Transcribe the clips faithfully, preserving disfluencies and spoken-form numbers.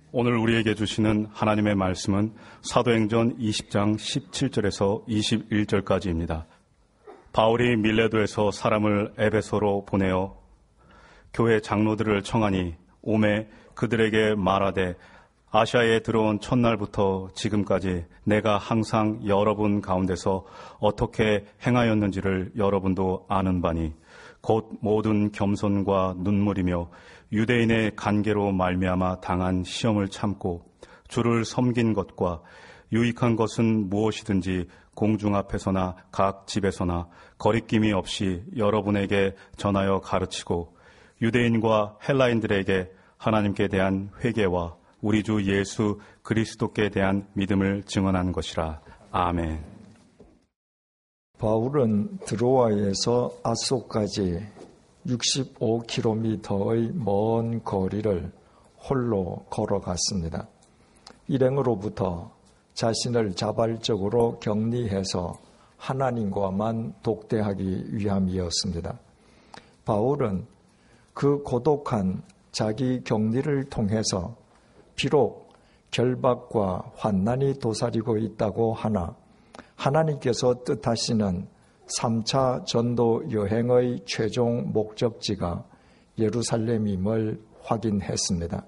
오늘 우리에게 주시는 하나님의 말씀은 사도행전 이십 장 십칠 절에서 이십일 절까지입니다. 바울이 밀레도에서 사람을 에베소로 보내어 교회 장로들을 청하니 오매 그들에게 말하되 아시아에 들어온 첫날부터 지금까지 내가 항상 여러분 가운데서 어떻게 행하였는지를 여러분도 아는 바니 곧 모든 겸손과 눈물이며 유대인의 관계로 말미암아 당한 시험을 참고 주를 섬긴 것과 유익한 것은 무엇이든지 공중 앞에서나 각 집에서나 거리낌이 없이 여러분에게 전하여 가르치고 유대인과 헬라인들에게 하나님께 대한 회개와 우리 주 예수 그리스도께 대한 믿음을 증언한 것이라. 아멘. 바울은 드로아에서 아소까지 육십오 킬로미터의 먼 거리를 홀로 걸어갔습니다. 일행으로부터 자신을 자발적으로 격리해서 하나님과만 독대하기 위함이었습니다. 바울은 그 고독한 자기 격리를 통해서 비록 결박과 환난이 도사리고 있다고 하나 하나님께서 뜻하시는 삼 차 전도 여행의 최종 목적지가 예루살렘임을 확인했습니다.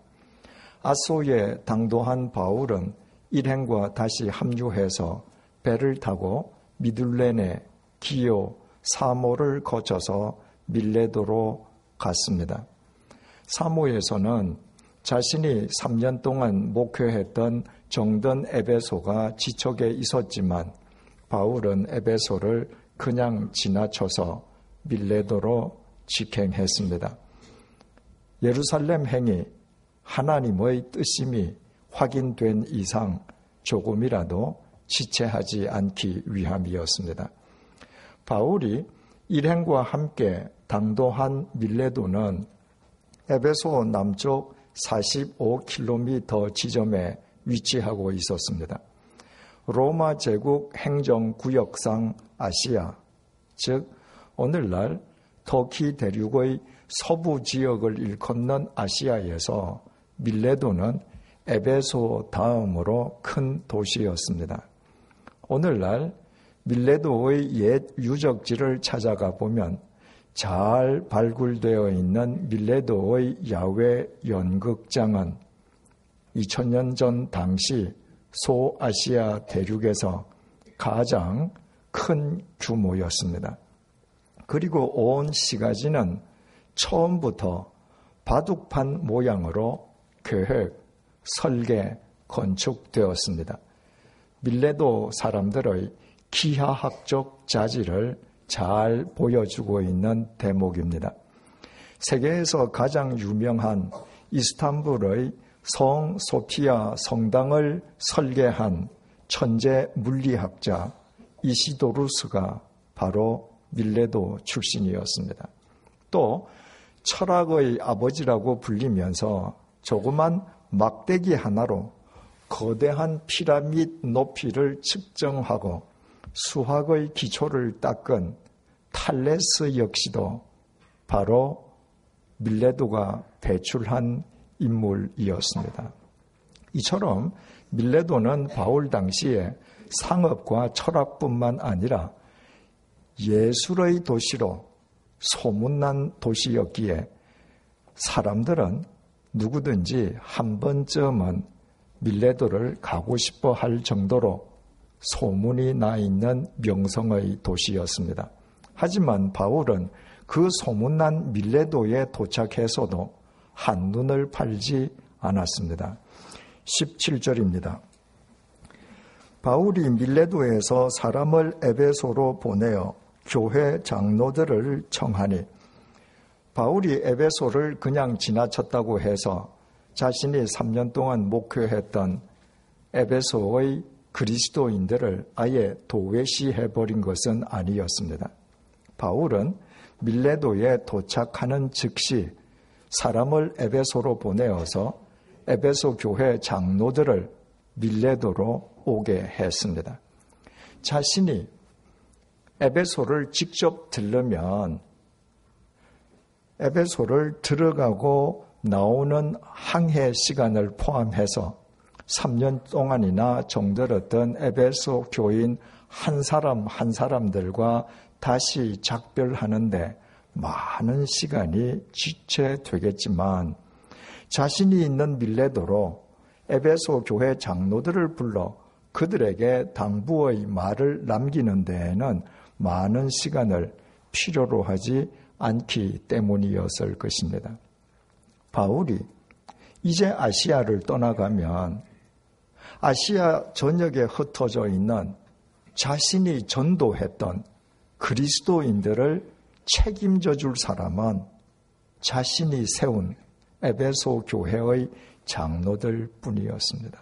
아소에 당도한 바울은 일행과 다시 합류해서 배를 타고 미둘레네, 기요, 사모를 거쳐서 밀레도로 갔습니다. 사모에서는 자신이 삼 년 동안 목회했던 정든 에베소가 지척에 있었지만 바울은 에베소를 그냥 지나쳐서 밀레도로 직행했습니다. 예루살렘 행이 하나님의 뜻임이 확인된 이상 조금이라도 지체하지 않기 위함이었습니다. 바울이 일행과 함께 당도한 밀레도는 에베소 남쪽 사십오 킬로미터 지점에 위치하고 있었습니다. 로마 제국 행정구역상 아시아, 즉 오늘날 터키 대륙의 서부 지역을 일컫는 아시아에서 밀레도는 에베소 다음으로 큰 도시였습니다. 오늘날 밀레도의 옛 유적지를 찾아가 보면 잘 발굴되어 있는 밀레도의 야외 연극장은 이천 년 전 당시 소아시아 대륙에서 가장 큰 규모였습니다. 그리고 온 시가지는 처음부터 바둑판 모양으로 계획, 설계, 건축되었습니다. 밀레도 사람들의 기하학적 자질을 잘 보여주고 있는 대목입니다. 세계에서 가장 유명한 이스탄불의 성 소피아 성당을 설계한 천재 물리학자 이시도루스가 바로 밀레도 출신이었습니다. 또 철학의 아버지라고 불리면서 조그만 막대기 하나로 거대한 피라밋 높이를 측정하고 수학의 기초를 닦은 탈레스 역시도 바로 밀레도가 배출한 인물이었습니다. 이처럼 밀레도는 바울 당시에 상업과 철학뿐만 아니라 예술의 도시로 소문난 도시였기에 사람들은 누구든지 한 번쯤은 밀레도를 가고 싶어 할 정도로 소문이 나 있는 명성의 도시였습니다. 하지만 바울은 그 소문난 밀레도에 도착해서도 한눈을 팔지 않았습니다. 십칠 절입니다. 바울이 밀레도에서 사람을 에베소로 보내어 교회 장로들을 청하니, 바울이 에베소를 그냥 지나쳤다고 해서 자신이 삼 년 동안 목회했던 에베소의 그리스도인들을 아예 도외시해버린 것은 아니었습니다. 바울은 밀레도에 도착하는 즉시 사람을 에베소로 보내어서 에베소 교회 장로들을 밀레도로 오게 했습니다. 자신이 에베소를 직접 들르면 에베소를 들어가고 나오는 항해 시간을 포함해서 삼 년 동안이나 정들었던 에베소 교인 한 사람 한 사람들과 다시 작별하는데 많은 시간이 지체되겠지만 자신이 있는 밀레도로 에베소 교회 장로들을 불러 그들에게 당부의 말을 남기는 데에는 많은 시간을 필요로 하지 않기 때문이었을 것입니다. 바울이 이제 아시아를 떠나가면 아시아 전역에 흩어져 있는 자신이 전도했던 그리스도인들을 책임져 줄 사람은 자신이 세운 에베소 교회의 장로들 뿐이었습니다.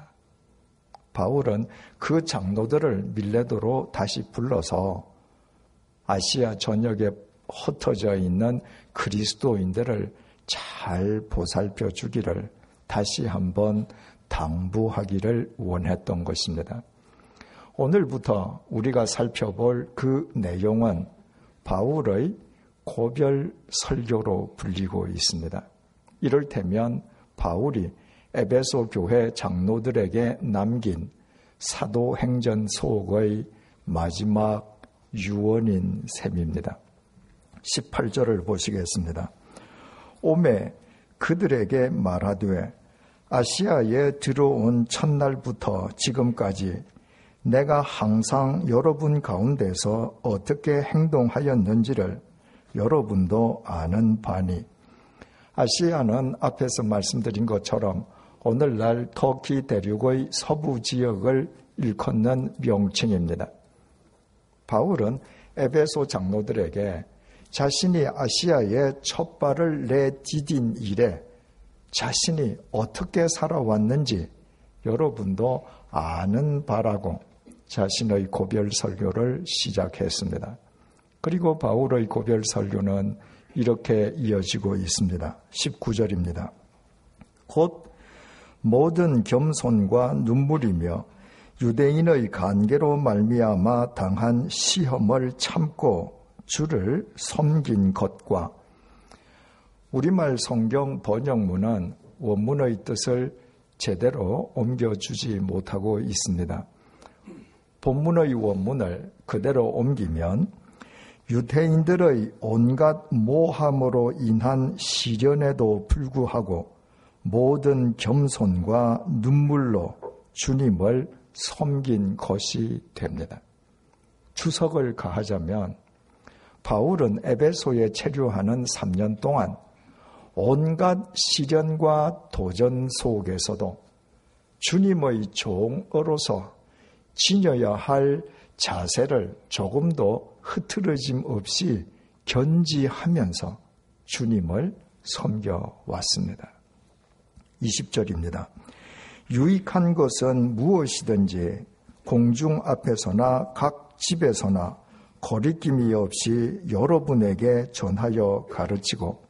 바울은 그 장로들을 밀레도로 다시 불러서 아시아 전역에 흩어져 있는 그리스도인들을 잘 보살펴 주기를 다시 한번 당부하기를 원했던 것입니다. 오늘부터 우리가 살펴볼 그 내용은 바울의 고별 설교로 불리고 있습니다. 이를테면 바울이 에베소 교회 장로들에게 남긴 사도행전 속의 마지막 유언인 셈입니다. 십팔 절을 보시겠습니다. 오매 그들에게 말하되 아시아에 들어온 첫날부터 지금까지 내가 항상 여러분 가운데서 어떻게 행동하였는지를 여러분도 아는 바니, 아시아는 앞에서 말씀드린 것처럼 오늘날 터키 대륙의 서부 지역을 일컫는 명칭입니다. 바울은 에베소 장로들에게 자신이 아시아에 첫 발을 내디딘 이래 자신이 어떻게 살아왔는지 여러분도 아는 바라고 자신의 고별 설교를 시작했습니다. 그리고 바울의 고별 설교는 이렇게 이어지고 있습니다. 십구 절입니다. 곧 모든 겸손과 눈물이며 유대인의 간계로 말미암아 당한 시험을 참고 주를 섬긴 것과, 우리말 성경 번역문은 원문의 뜻을 제대로 옮겨주지 못하고 있습니다. 본문의 원문을 그대로 옮기면 유대인들의 온갖 모함으로 인한 시련에도 불구하고 모든 겸손과 눈물로 주님을 섬긴 것이 됩니다. 추석을 가하자면 바울은 에베소에 체류하는 삼 년 동안 온갖 시련과 도전 속에서도 주님의 종으로서 지녀야 할 자세를 조금도 흐트러짐 없이 견지하면서 주님을 섬겨왔습니다. 이십 절입니다. 유익한 것은 무엇이든지 공중 앞에서나 각 집에서나 거리낌이 없이 여러분에게 전하여 가르치고,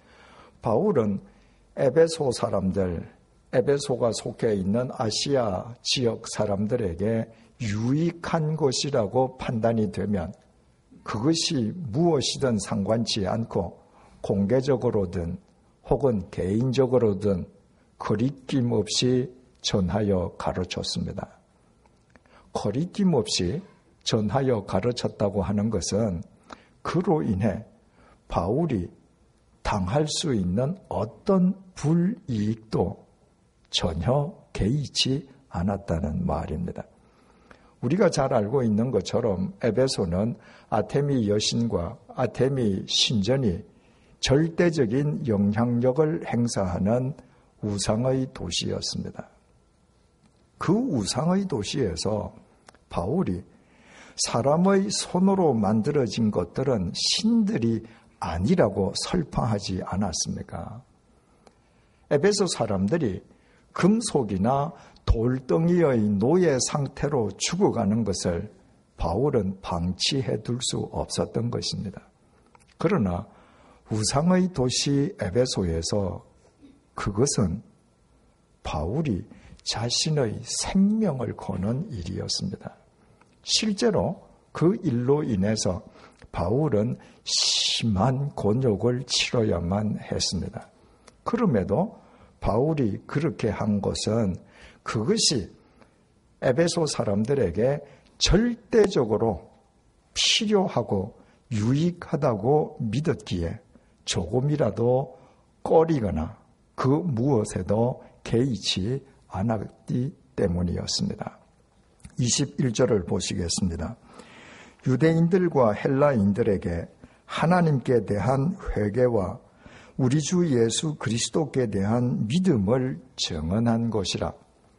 바울은 에베소 사람들, 에베소가 속해 있는 아시아 지역 사람들에게 유익한 것이라고 판단이 되면 그것이 무엇이든 상관치 않고 공개적으로든 혹은 개인적으로든 거리낌 없이 전하여 가르쳤습니다. 거리낌 없이 전하여 가르쳤다고 하는 것은 그로 인해 바울이 당할 수 있는 어떤 불이익도 전혀 개의치 않았다는 말입니다. 우리가 잘 알고 있는 것처럼 에베소는 아테미 여신과 아테미 신전이 절대적인 영향력을 행사하는 우상의 도시였습니다. 그 우상의 도시에서 바울이 사람의 손으로 만들어진 것들은 신들이 아니라고 설파하지 않았습니까? 에베소 사람들이 금속이나 돌덩이의 노예 상태로 죽어가는 것을 바울은 방치해 둘 수 없었던 것입니다. 그러나 우상의 도시 에베소에서 그것은 바울이 자신의 생명을 거는 일이었습니다. 실제로 그 일로 인해서 바울은 심한 곤욕을 치러야만 했습니다. 그럼에도 바울이 그렇게 한 것은 그것이 에베소 사람들에게 절대적으로 필요하고 유익하다고 믿었기에 조금이라도 꺼리거나 그 무엇에도 개의치 않았기 때문이었습니다. 이십일 절을 보시겠습니다. 유대인들과 헬라인들에게 하나님께 대한 회개와 우리 주 예수 그리스도께 대한 믿음을 증언한 것이라.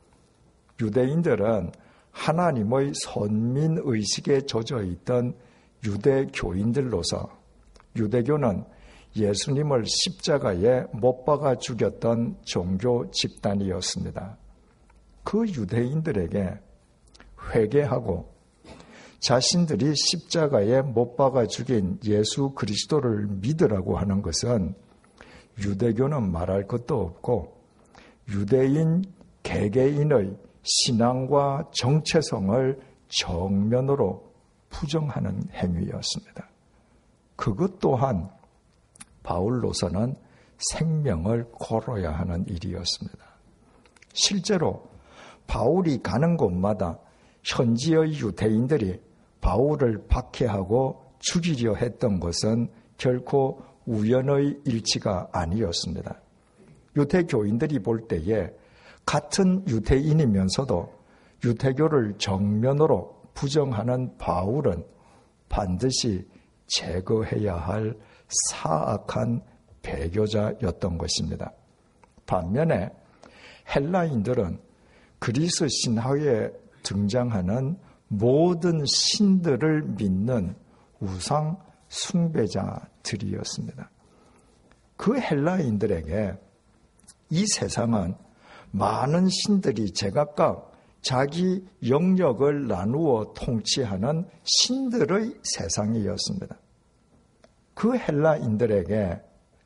유대인들은 하나님의 선민의식에 젖어있던 유대교인들로서 유대교는 예수님을 십자가에 못 박아 죽였던 종교 집단이었습니다. 그 유대인들에게 회개하고 자신들이 십자가에 못 박아 죽인 예수 그리스도를 믿으라고 하는 것은 유대교는 말할 것도 없고 유대인 개개인의 신앙과 정체성을 정면으로 부정하는 행위였습니다. 그것 또한 바울로서는 생명을 걸어야 하는 일이었습니다. 실제로 바울이 가는 곳마다 현지의 유대인들이 바울을 박해하고 죽이려 했던 것은 결코 우연의 일치가 아니었습니다. 유대교인들이 볼 때에 같은 유대인이면서도 유대교를 정면으로 부정하는 바울은 반드시 제거해야 할 사악한 배교자였던 것입니다. 반면에 헬라인들은 그리스 신화에 등장하는 모든 신들을 믿는 우상 숭배자들이었습니다. 그 헬라인들에게 이 세상은 많은 신들이 제각각 자기 영역을 나누어 통치하는 신들의 세상이었습니다. 그 헬라인들에게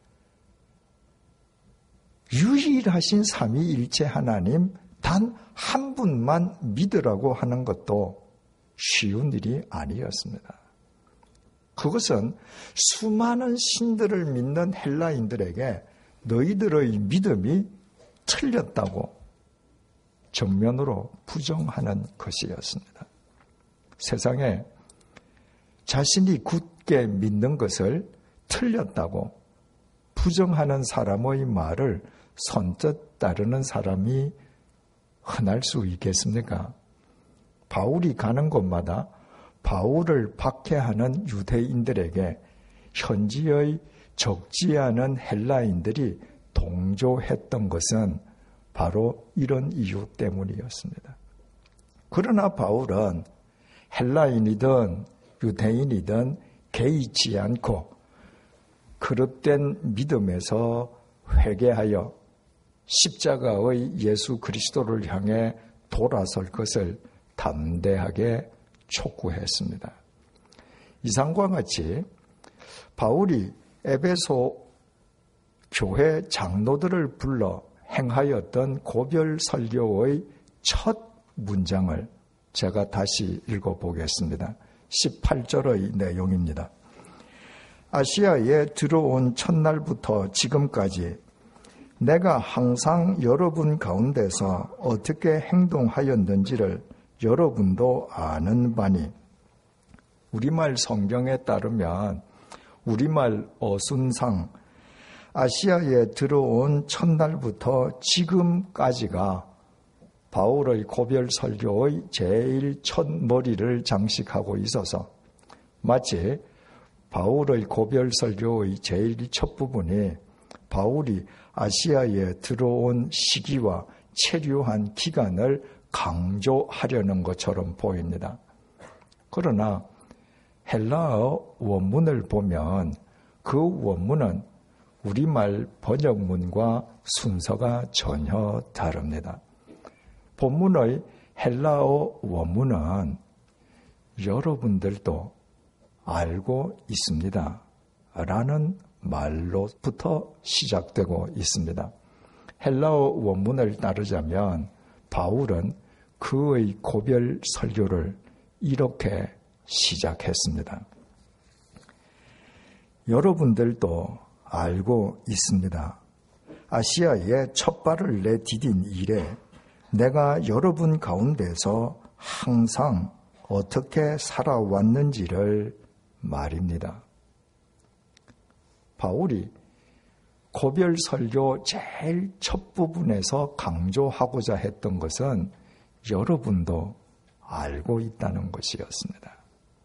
유일하신 삼위일체 하나님 단 한 분만 믿으라고 하는 것도 쉬운 일이 아니었습니다. 그것은 수많은 신들을 믿는 헬라인들에게 너희들의 믿음이 틀렸다고 정면으로 부정하는 것이었습니다. 세상에 자신이 굳게 믿는 것을 틀렸다고 부정하는 사람의 말을 선뜻 따르는 사람이 흔할 수 있겠습니까? 바울이 가는 곳마다 바울을 박해하는 유대인들에게 현지의 적지 않은 헬라인들이 동조했던 것은 바로 이런 이유 때문이었습니다. 그러나 바울은 헬라인이든 유대인이든 개의치 않고 그릇된 믿음에서 회개하여 십자가의 예수 그리스도를 향해 돌아설 것을 담대하게 촉구했습니다. 이상과 같이 바울이 에베소 교회 장로들을 불러 행하였던 고별 설교의 첫 문장을 제가 다시 읽어보겠습니다. 십팔 절의 내용입니다. 아시아에 들어온 첫날부터 지금까지 내가 항상 여러분 가운데서 어떻게 행동하였는지를 여러분도 아는 바니, 우리말 성경에 따르면 우리말 어순상 아시아에 들어온 첫날부터 지금까지가 바울의 고별 설교의 제일 첫 머리를 장식하고 있어서 마치 바울의 고별 설교의 제일 첫 부분이 바울이 아시아에 들어온 시기와 체류한 기간을 강조하려는 것처럼 보입니다. 그러나 헬라어 원문을 보면 그 원문은 우리말 번역문과 순서가 전혀 다릅니다. 본문의 헬라어 원문은 여러분들도 알고 있습니다 라는 말로부터 시작되고 있습니다. 헬라어 원문을 따르자면 바울은 그의 고별 설교를 이렇게 시작했습니다. 여러분들도 알고 있습니다. 아시아에 첫 발을 내디딘 이래 내가 여러분 가운데서 항상 어떻게 살아왔는지를 말입니다. 바울이 고별 설교 제일 첫 부분에서 강조하고자 했던 것은 여러분도 알고 있다는 것이었습니다.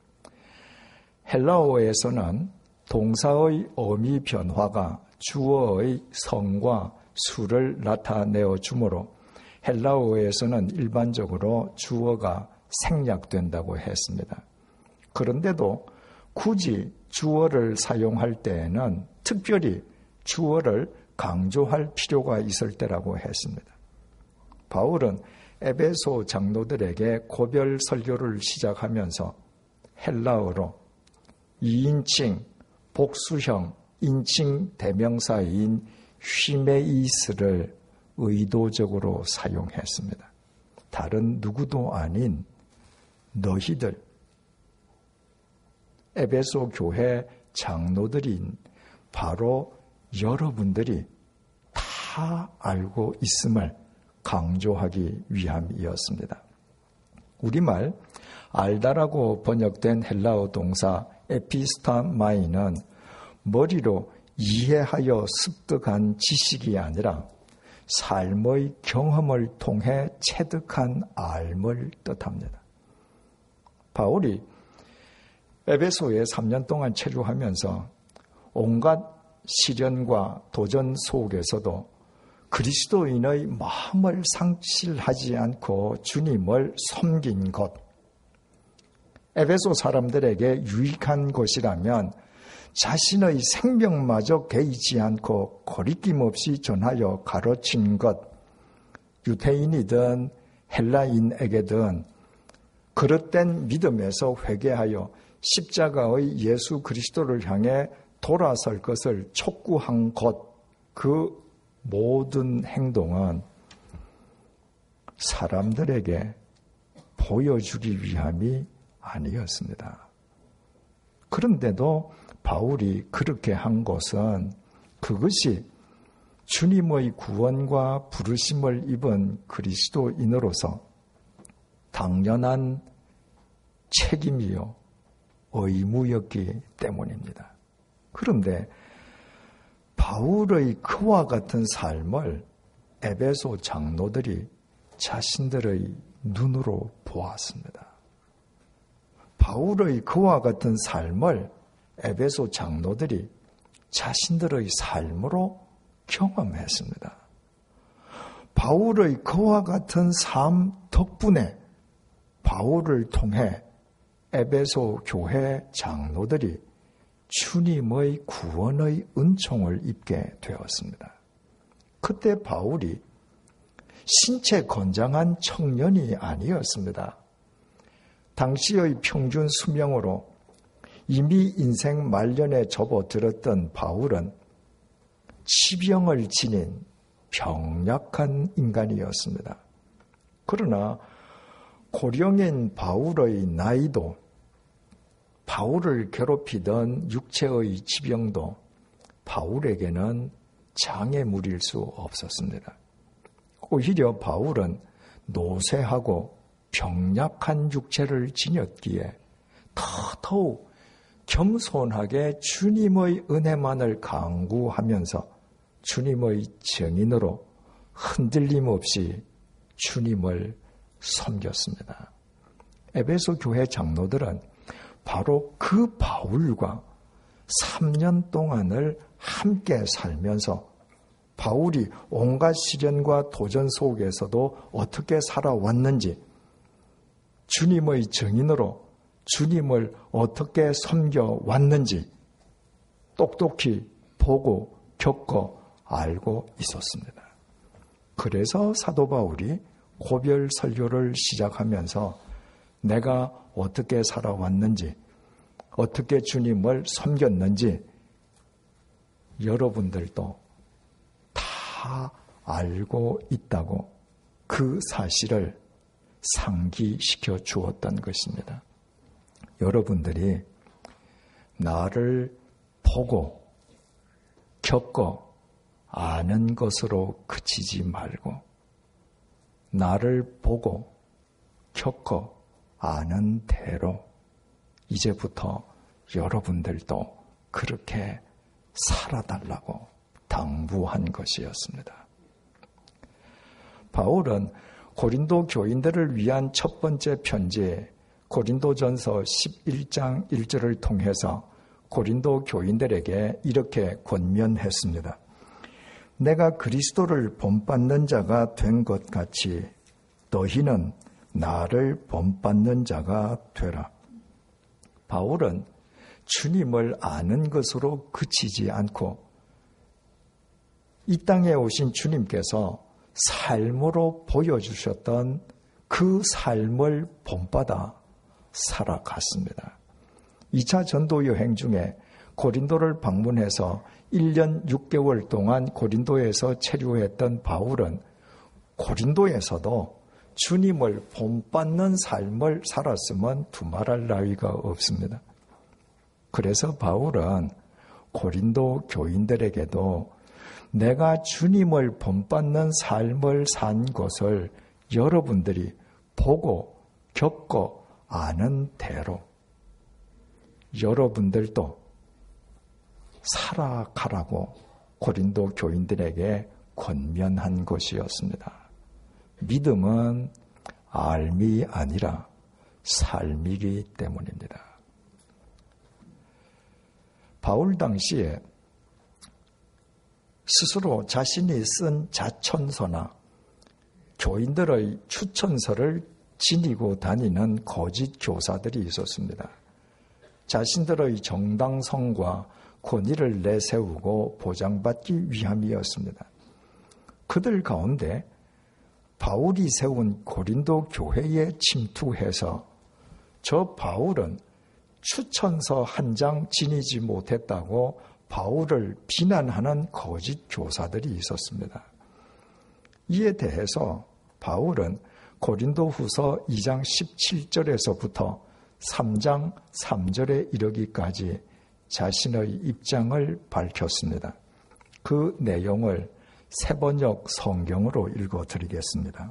헬라어에서는 동사의 어미 변화가 주어의 성과 수를 나타내어 주므로 헬라어에서는 일반적으로 주어가 생략된다고 했습니다. 그런데도 굳이 주어를 사용할 때에는 특별히 주어를 강조할 필요가 있을 때라고 했습니다. 바울은 에베소 장로들에게 고별 설교를 시작하면서 헬라어로 이인칭, 복수형, 인칭 대명사인 휘메이스를 의도적으로 사용했습니다. 다른 누구도 아닌 너희들, 에베소 교회 장로들인 바로 여러분들이 다 알고 있음을 강조하기 위함이었습니다. 우리말 알다라고 번역된 헬라어 동사 에피스타마이는 머리로 이해하여 습득한 지식이 아니라 삶의 경험을 통해 체득한 알을 뜻합니다. 바울이 에베소에 삼 년 동안 체류하면서 온갖 시련과 도전 속에서도 그리스도인의 마음을 상실하지 않고 주님을 섬긴 것, 에베소 사람들에게 유익한 것이라면 자신의 생명마저 개의치 않고 거리낌 없이 전하여 가르친 것, 유대인이든 헬라인에게든 그릇된 믿음에서 회개하여 십자가의 예수 그리스도를 향해 돌아설 것을 촉구한 것, 그 모든 행동은 사람들에게 보여주기 위함이 아니었습니다. 그런데도 바울이 그렇게 한 것은 그것이 주님의 구원과 부르심을 입은 그리스도인으로서 당연한 책임이요 의무였기 때문입니다. 그런데 바울의 그와 같은 삶을 에베소 장로들이 자신들의 눈으로 보았습니다. 바울의 그와 같은 삶을 에베소 장로들이 자신들의 삶으로 경험했습니다. 바울의 그와 같은 삶 덕분에 바울을 통해 에베소 교회 장로들이 주님의 구원의 은총을 입게 되었습니다. 그때 바울이 신체 건장한 청년이 아니었습니다. 당시의 평균 수명으로 이미 인생 말년에 접어들었던 바울은 치병을 지닌 병약한 인간이었습니다. 그러나 고령인 바울의 나이도 바울을 괴롭히던 육체의 지병도 바울에게는 장애물일 수 없었습니다. 오히려 바울은 노쇠하고 병약한 육체를 지녔기에 더더욱 겸손하게 주님의 은혜만을 강구하면서 주님의 증인으로 흔들림 없이 주님을 섬겼습니다. 에베소 교회 장로들은 바로 그 바울과 삼 년 동안을 함께 살면서 바울이 온갖 시련과 도전 속에서도 어떻게 살아왔는지, 주님의 증인으로 주님을 어떻게 섬겨왔는지 똑똑히 보고 겪어 알고 있었습니다. 그래서 사도 바울이 고별 설교를 시작하면서 내가 어떻게 살아왔는지, 어떻게 주님을 섬겼는지 여러분들도 다 알고 있다고 그 사실을 상기시켜 주었던 것입니다. 여러분들이 나를 보고 겪어 아는 것으로 그치지 말고 나를 보고 겪어 아는 대로 이제부터 여러분들도 그렇게 살아달라고 당부한 것이었습니다. 바울은 고린도 교인들을 위한 첫 번째 편지 고린도전서 십일 장 일 절을 통해서 고린도 교인들에게 이렇게 권면했습니다. 내가 그리스도를 본받는 자가 된 것 같이 너희는 나를 본받는 자가 되라. 바울은 주님을 아는 것으로 그치지 않고 이 땅에 오신 주님께서 삶으로 보여주셨던 그 삶을 본받아 살아갔습니다. 이 차 전도 여행 중에 고린도를 방문해서 일 년 육 개월 동안 고린도에서 체류했던 바울은 고린도에서도 주님을 본받는 삶을 살았으면 두말할 나위가 없습니다. 그래서 바울은 고린도 교인들에게도 내가 주님을 본받는 삶을 산 것을 여러분들이 보고 겪고 아는 대로 여러분들도 살아가라고 고린도 교인들에게 권면한 것이었습니다. 믿음은 알미 아니라 삶이기 때문입니다. 바울 당시에 스스로 자신이 쓴 자천서나 교인들의 추천서를 지니고 다니는 거짓 교사들이 있었습니다. 자신들의 정당성과 권위를 내세우고 보장받기 위함이었습니다. 그들 가운데 바울이 세운 고린도 교회에 침투해서 저 바울은 추천서 한 장 지니지 못했다고 바울을 비난하는 거짓 교사들이 있었습니다. 이에 대해서 바울은 고린도후서 이 장 십칠 절에서부터 삼 장 삼 절에 이르기까지 자신의 입장을 밝혔습니다. 그 내용을 새번역 성경으로 읽어드리겠습니다.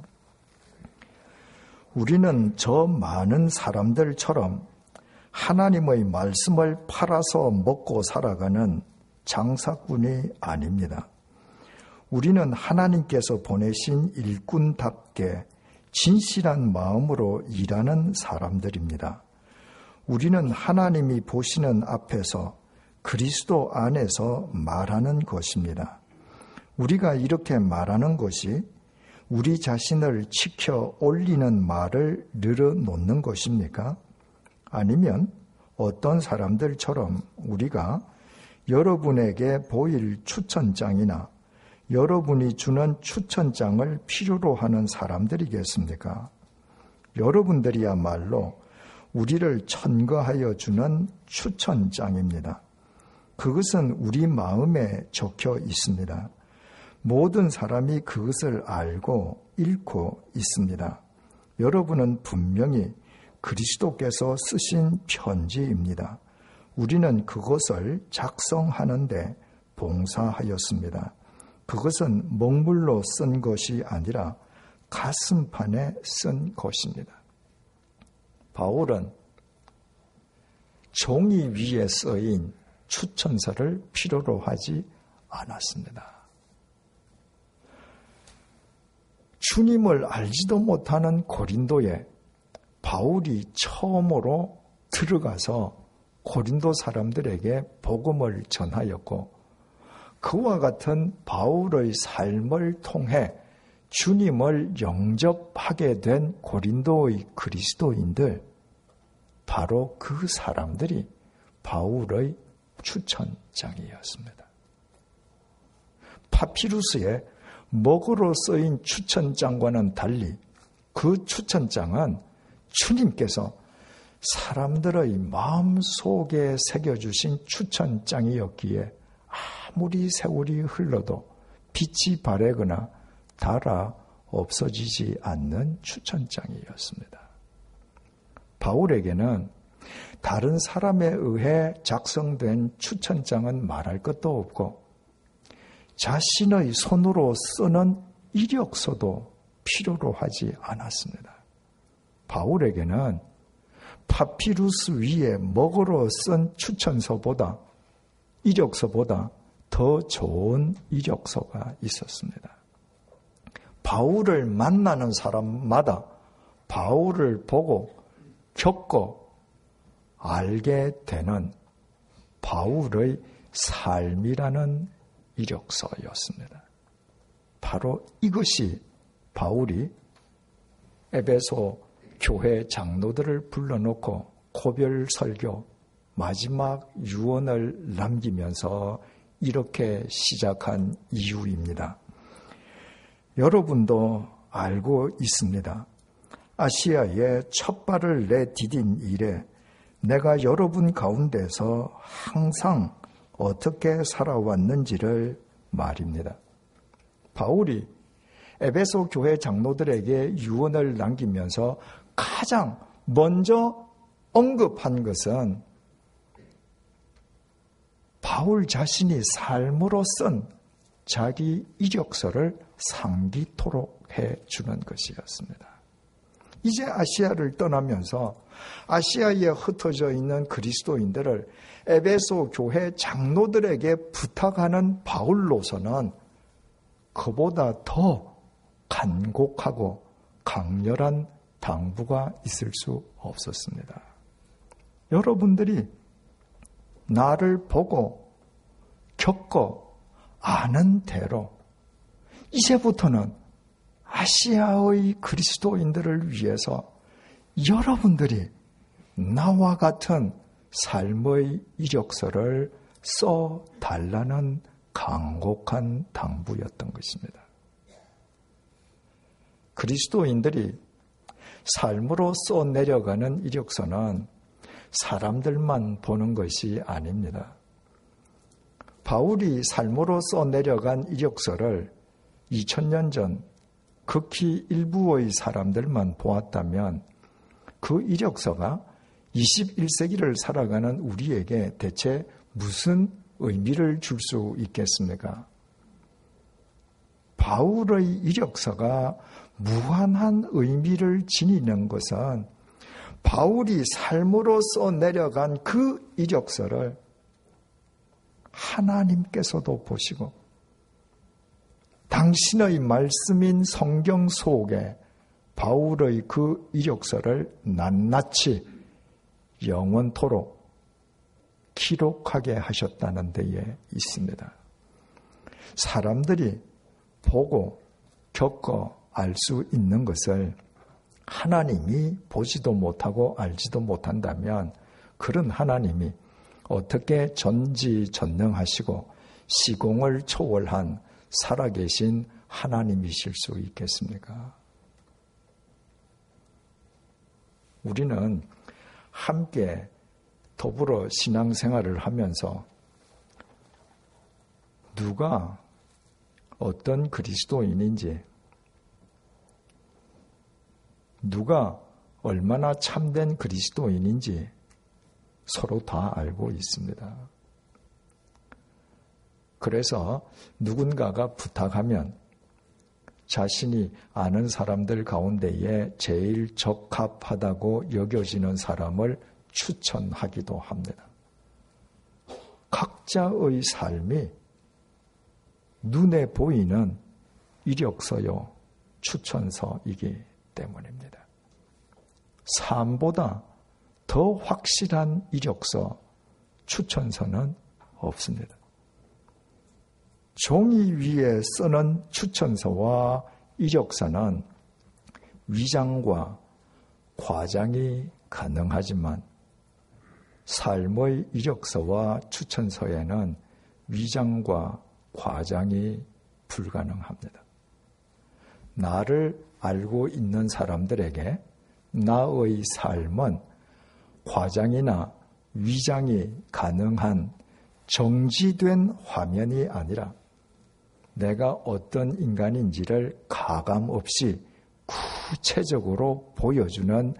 우리는 저 많은 사람들처럼 하나님의 말씀을 팔아서 먹고 살아가는 장사꾼이 아닙니다. 우리는 하나님께서 보내신 일꾼답게 진실한 마음으로 일하는 사람들입니다. 우리는 하나님이 보시는 앞에서 그리스도 안에서 말하는 것입니다. 우리가 이렇게 말하는 것이 우리 자신을 지켜 올리는 말을 늘어놓는 것입니까? 아니면 어떤 사람들처럼 우리가 여러분에게 보일 추천장이나 여러분이 주는 추천장을 필요로 하는 사람들이겠습니까? 여러분들이야말로 우리를 천거하여 주는 추천장입니다. 그것은 우리 마음에 적혀 있습니다. 모든 사람이 그것을 알고 읽고 있습니다. 여러분은 분명히 그리스도께서 쓰신 편지입니다. 우리는 그것을 작성하는데 봉사하였습니다. 그것은 먹물로 쓴 것이 아니라 가슴판에 쓴 것입니다. 바울은 종이 위에 쓰인 추천서를 필요로 하지 않았습니다. 주님을 알지도 못하는 고린도에 바울이 처음으로 들어가서 고린도 사람들에게 복음을 전하였고 그와 같은 바울의 삶을 통해 주님을 영접하게 된 고린도의 그리스도인들, 바로 그 사람들이 바울의 추천장이었습니다. 파피루스에 먹으로 쓰인 추천장과는 달리 그 추천장은 주님께서 사람들의 마음속에 새겨주신 추천장이었기에 아무리 세월이 흘러도 빛이 바래거나 닳아 없어지지 않는 추천장이었습니다. 바울에게는 다른 사람에 의해 작성된 추천장은 말할 것도 없고 자신의 손으로 쓰는 이력서도 필요로 하지 않았습니다. 바울에게는 파피루스 위에 먹으로 쓴 추천서보다, 이력서보다 더 좋은 이력서가 있었습니다. 바울을 만나는 사람마다 바울을 보고 겪고 알게 되는 바울의 삶이라는 이력서였습니다. 바로 이것이 바울이 에베소 교회 장로들을 불러놓고 고별 설교, 마지막 유언을 남기면서 이렇게 시작한 이유입니다. 여러분도 알고 있습니다. 아시아에 첫 발을 내디딘 이래 내가 여러분 가운데서 항상 어떻게 살아왔는지를 말입니다. 바울이 에베소 교회 장로들에게 유언을 남기면서 가장 먼저 언급한 것은 바울 자신이 삶으로 쓴 자기 이력서를 상기토록 해주는 것이었습니다. 이제 아시아를 떠나면서 아시아에 흩어져 있는 그리스도인들을 에베소 교회 장로들에게 부탁하는 바울로서는 그보다 더 간곡하고 강렬한 당부가 있을 수 없었습니다. 여러분들이 나를 보고 겪고 아는 대로 이제부터는 아시아의 그리스도인들을 위해서 여러분들이 나와 같은 삶의 이력서를 써달라는 간곡한 당부였던 것입니다. 그리스도인들이 삶으로 써내려가는 이력서는 사람들만 보는 것이 아닙니다. 바울이 삶으로 써내려간 이력서를 이천 년 전 극히 일부의 사람들만 보았다면 그 이력서가 이십일 세기를 살아가는 우리에게 대체 무슨 의미를 줄 수 있겠습니까? 바울의 이력서가 무한한 의미를 지니는 것은 바울이 삶으로 써내려간 그 이력서를 하나님께서도 보시고 당신의 말씀인 성경 속에 바울의 그 이력서를 낱낱이 영원토록 기록하게 하셨다는 데에 있습니다. 사람들이 보고 겪어 알 수 있는 것을 하나님이 보지도 못하고 알지도 못한다면 그런 하나님이 어떻게 전지전능하시고 시공을 초월한 살아계신 하나님이실 수 있겠습니까? 우리는 함께 더불어 신앙생활을 하면서 누가 어떤 그리스도인인지, 누가 얼마나 참된 그리스도인인지 서로 다 알고 있습니다. 그래서 누군가가 부탁하면 자신이 아는 사람들 가운데에 제일 적합하다고 여겨지는 사람을 추천하기도 합니다. 각자의 삶이 눈에 보이는 이력서요, 추천서이기 때문입니다. 삶보다 더 확실한 이력서, 추천서는 없습니다. 종이 위에 쓰는 추천서와 이력서는 위장과 과장이 가능하지만 삶의 이력서와 추천서에는 위장과 과장이 불가능합니다. 나를 알고 있는 사람들에게 나의 삶은 과장이나 위장이 가능한 정지된 화면이 아니라 내가 어떤 인간인지를 가감 없이 구체적으로 보여주는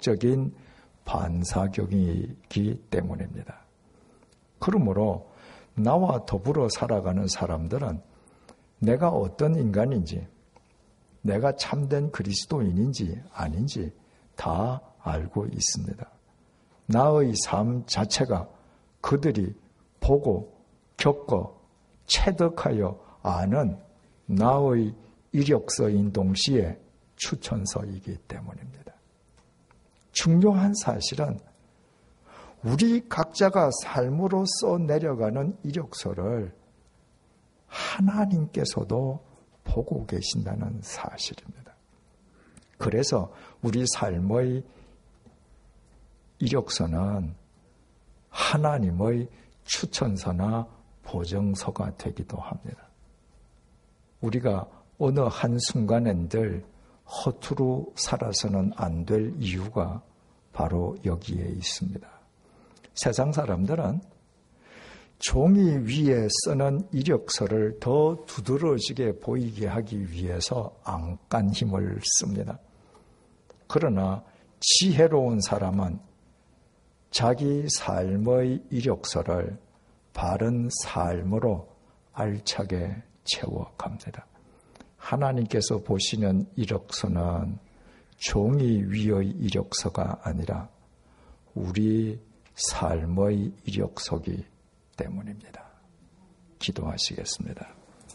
지속적인 반사경이기 때문입니다. 그러므로 나와 더불어 살아가는 사람들은 내가 어떤 인간인지, 내가 참된 그리스도인인지 아닌지 다 알고 있습니다. 나의 삶 자체가 그들이 보고 겪어 체득하여 아는 나의 이력서인 동시에 추천서이기 때문입니다. 중요한 사실은 우리 각자가 삶으로 써내려가는 이력서를 하나님께서도 보고 계신다는 사실입니다. 그래서 우리 삶의 이력서는 하나님의 추천서나 보증서가 되기도 합니다. 우리가 어느 한순간엔들 허투루 살아서는 안 될 이유가 바로 여기에 있습니다. 세상 사람들은 종이 위에 쓰는 이력서를 더 두드러지게 보이게 하기 위해서 안간 힘을 씁니다. 그러나 지혜로운 사람은 자기 삶의 이력서를 바른 삶으로 알차게 채워갑니다. 하나님께서 보시는 이력서는 종이 위의 이력서가 아니라 우리 삶의 이력서기 때문입니다. 기도하시겠습니다.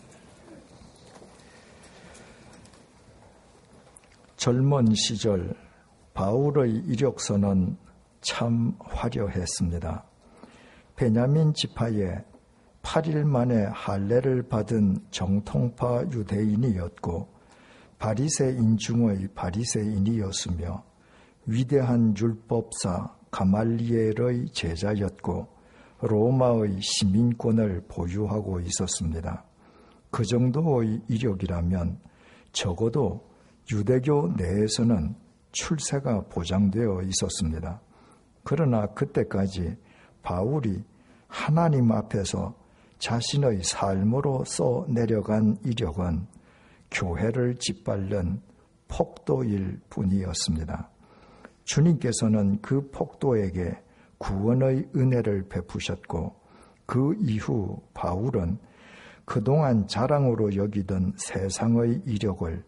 젊은 시절 바울의 이력서는 참 화려했습니다. 베냐민 지파에 팔 일 만에 할례를 받은 정통파 유대인이었고 바리새인 중의 바리새인이었으며 위대한 율법사 가말리엘의 제자였고 로마의 시민권을 보유하고 있었습니다. 그 정도의 이력이라면 적어도 유대교 내에서는 출세가 보장되어 있었습니다. 그러나 그때까지 바울이 하나님 앞에서 자신의 삶으로 써 내려간 이력은 교회를 짓밟는 폭도일 뿐이었습니다. 주님께서는 그 폭도에게 구원의 은혜를 베푸셨고 그 이후 바울은 그동안 자랑으로 여기던 세상의 이력을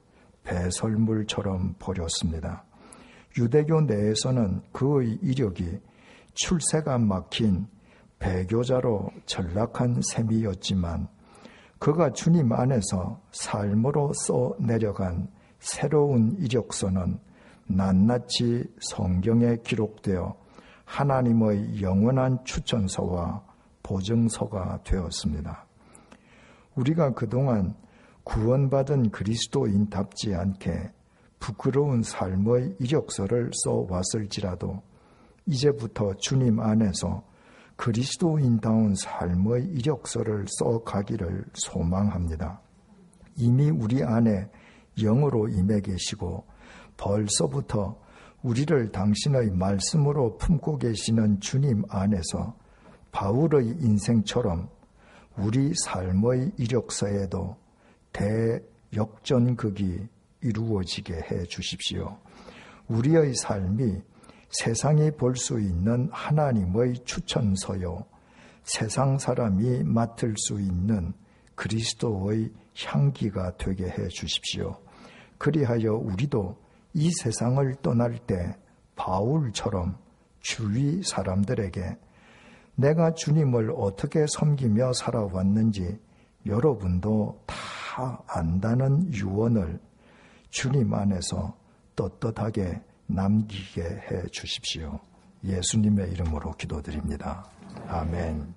배설물처럼 버렸습니다. 유대교 내에서는 그의 이력이 출세가 막힌 배교자로 전락한 셈이었지만 그가 주님 안에서 삶으로 써 내려간 새로운 이력서는 낱낱이 성경에 기록되어 하나님의 영원한 추천서와 보증서가 되었습니다. 우리가 그동안 구원받은 그리스도인답지 않게 부끄러운 삶의 이력서를 써왔을지라도 이제부터 주님 안에서 그리스도인다운 삶의 이력서를 써가기를 소망합니다. 이미 우리 안에 영으로 임해 계시고 벌써부터 우리를 당신의 말씀으로 품고 계시는 주님 안에서 바울의 인생처럼 우리 삶의 이력서에도 대역전극이 이루어지게 해 주십시오. 우리의 삶이 세상이 볼 수 있는 하나님의 추천서요, 세상 사람이 맡을 수 있는 그리스도의 향기가 되게 해 주십시오. 그리하여 우리도 이 세상을 떠날 때 바울처럼 주위 사람들에게 내가 주님을 어떻게 섬기며 살아왔는지 여러분도 다 안다는 유언을 주님 안에서 떳떳하게 남기게 해 주십시오. 예수님의 이름으로 기도드립니다. 아멘.